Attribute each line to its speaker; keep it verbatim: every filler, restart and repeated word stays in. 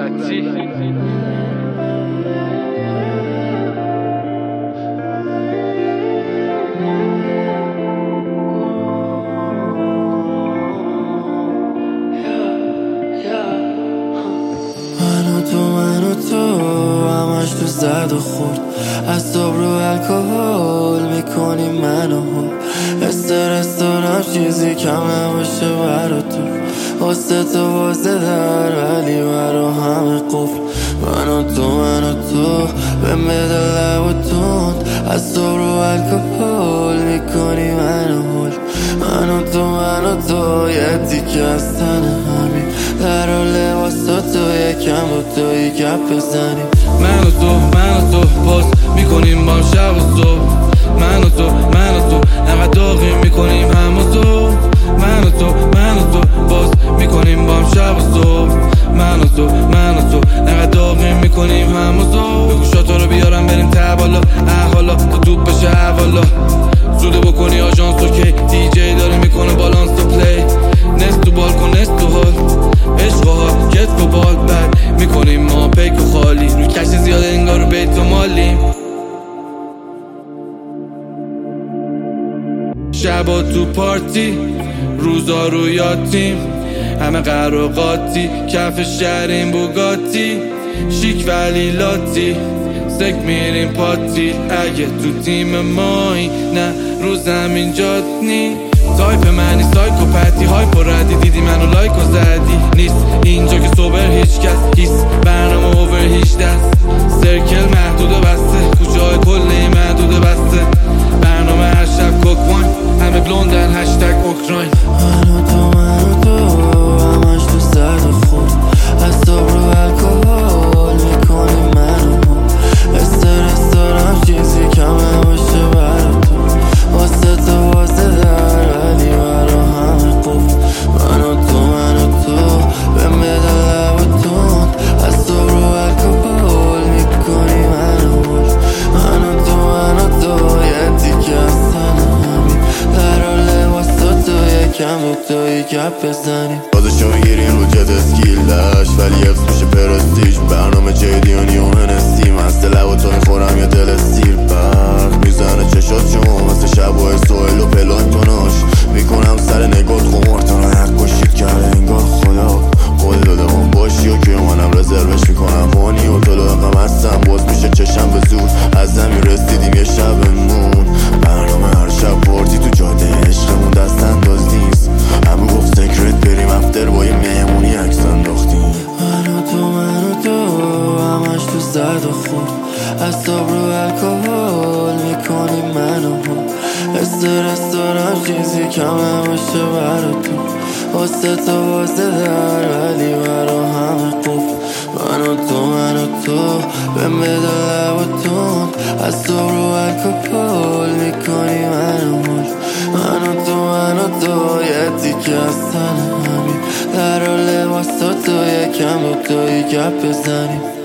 Speaker 1: صورتی.
Speaker 2: من و تو من و تو همش تو زد و خورد، از صبح رو الکل میکنی منو هول. استرس دارم چیزی کمه باشه برا تو، واسه تو واسه در ولی برا همه قفل. من و تو من و تو به مدل لب و تند، از صبح رو الکل میکنی منو هول. من و تو من و تو یه تیکه از تن همین، در و لباسا تو یکم با توی گپ بزنیم.
Speaker 3: من و تو من و تو باز میکنیم با شب و صبح. من و تو من و تو انقدر داغیم میکنیم هم و تو. من و تو من و تو باز میکنیم با شب و صبح. من و تو من و تو انقدر داغیم میکنیم هم و تو. بگو شاتا رو بیارم بریم ته بالا، احوالا تا توپ بشه احوالا. زوده بکنی آژانس تو کی دی جی داره میکنه بالانس تو پلی. نست تو بالکن نست تو حال عشق و حال کتف و بال بد میکنیم ما پیک و خالی. روی کش زیاده انگار رو بیت و مالیم. شبا تو پارتی روزا رو یاتیم، همه قراقاتی کف شهرین بوگاتی. شیک ولی لاتی سک میریم پاتی. اگه تو تیم مایی نه رو زمین جات نی. تایپ منی سایکوپتی هایپ و ردی، دیدی منو لایک و زدی. نیست اینجا که صبر هیچ کس، هیس برنامه اوور هیچ دست. سرکل محدود و بسته، کوچه‌های کلی محدود و بسته. برنامه هر شب کوکوان، همه بلوندن هشتگ اوکراین.
Speaker 2: من و تو من و تو همش تو زد و خورد، از صبح رو الکل میکنی منو هول. استرس دارم چیزی کمه باشه برا تو، واسه تو واسه در ولی برا همه قفل. من و تو من و تو به مدل لب و تند، از صبح رو الکل میکنی منو هول. من و تو من و تو یه تیکه از تن همین، در و لباسا تو یکم با توی گپ بزنیم.
Speaker 4: بازشو میگیرین رو جد اسکیل داشت ولی حفظ میشه پرستیج. برنامه جیدیانی و هنستی، مسته لب و تو میخورم یه دل سیر. برق میزنه چشات شما مثل شبای سویل و پلایم کناش. میکنم سر نگات خمار تا حق باشید کرده انگار خدا خود داده من باشی و که منم رزروش میکنم هانی و طلوع غم هستم. باز میشه چشم به زور از زمین رسیدیم یه شبمون. برنامه هر شب پارتی تو جاده عشقمون دست انداز نیست. همه گفت سکرت بریم افتر با یه مهمونی عکس انداختیم.
Speaker 2: من و تو من و تو همش تو زد و خورد، از صبح رو الکل میکنی منو هول. استرس دارم چیزی کمه باشه برا تو، واسه تو واسه در ولی برا همه قفل. من و تو من و تو به مدل لب و تند، از صبح رو الکل میکنی منو هول. من و تو من و تو یه تیکه از تن همین، در و لباسا تو یکم با توی گپ بزنیم.